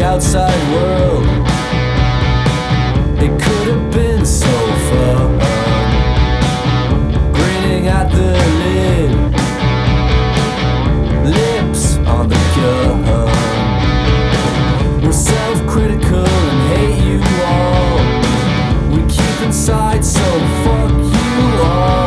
the outside world. It could have been so fun, grinning at the lid, lips on the gun. We're self-critical and hate you all. We keep inside, so fuck you all.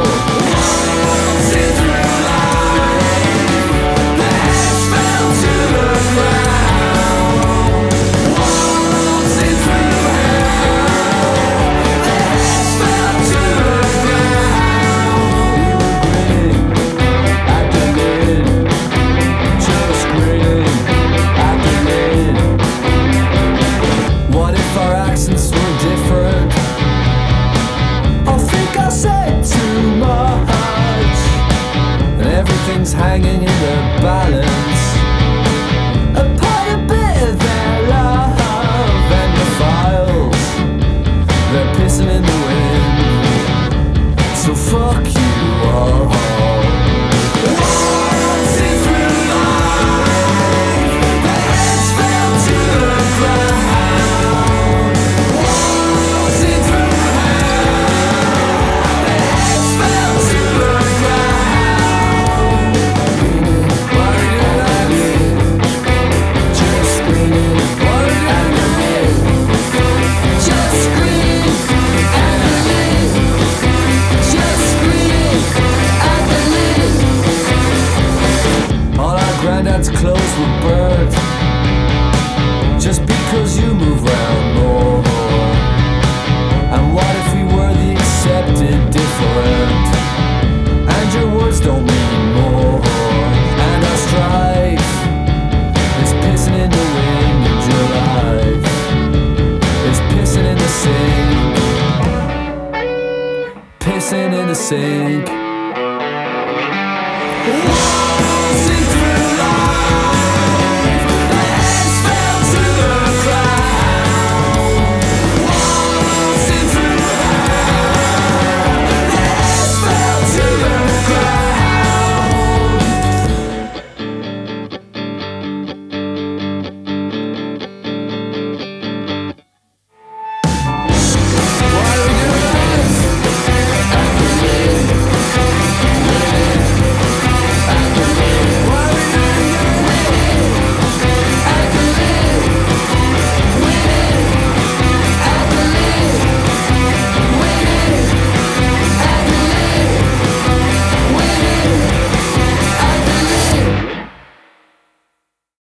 Everything's hanging in the balance. Apart a bit of their love and the files, they're pissing in the wind. So fuck you all. Waltzing through life, the heads fell to the ground. Waltzing through hell, the heads fell to the ground. Granddad's clothes were burnt just because you move round more. And what if we were the accepted different, and your words don't mean more, and our strife is pissing in the wind, and your life is pissing in the sink, pissing in the sink.